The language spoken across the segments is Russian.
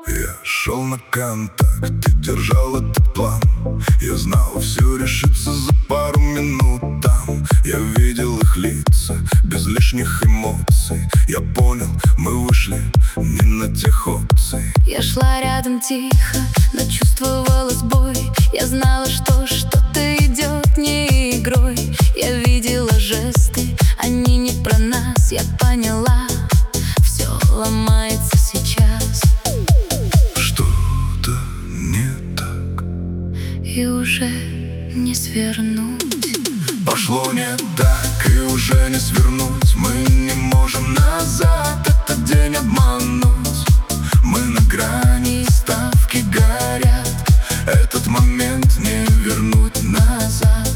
Я шел на контакт и держал этот план. Я знал, все решится за пару минут там. Я видел их лица, без лишних эмоций. Я понял, мы вышли не на тех опций. Я шла рядом тихо, но чувствовала сбой. Я знала, что что-то идет не игрой. Я видела жесты, они не про нас. Я поняла, все ломается сейчас. Что-то не так, и уже не свернуть. пошло не так, и уже не свернуть. Мы не можем назад этот день обмануть. Мы на грани, ставки горят. Этот момент не вернуть назад.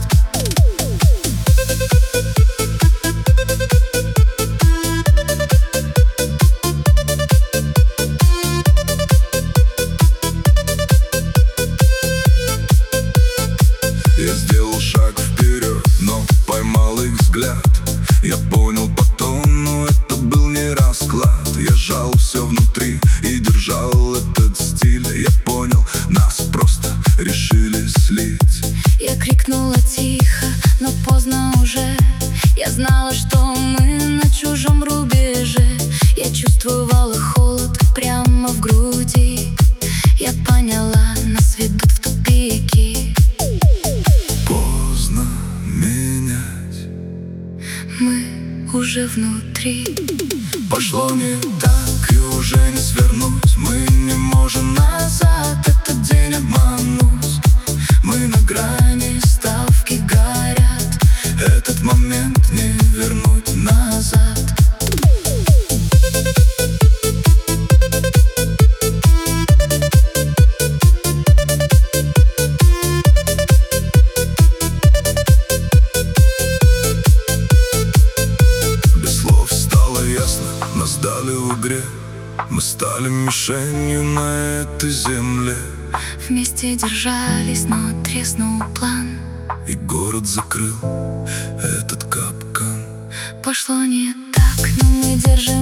Я сделал шаг вперед, но поймал их взгляд. Я понял потом, но это был не расклад. Я жал все внутри и держал этот стиль. Я понял, нас просто решили слить. Я крикнула тихо, но поздно уже. Я знала, что мы на чужом рубеже. Я чувствовала холод прямо в груди. Я поняла, нас ведут в тупики. Поздно менять, Мы уже внутри. пошло не так, и уже не свернуть. Мы не можем назад этот день обмануть. Мы на грани, ставки горят. Этот момент не вернуть назад. Без слов стало ясно, нас дали в игре. Мы стали мишенью на этой земле. Вместе держались, но треснул план. И город закрыл этот капкан. Пошло не так, но мы держим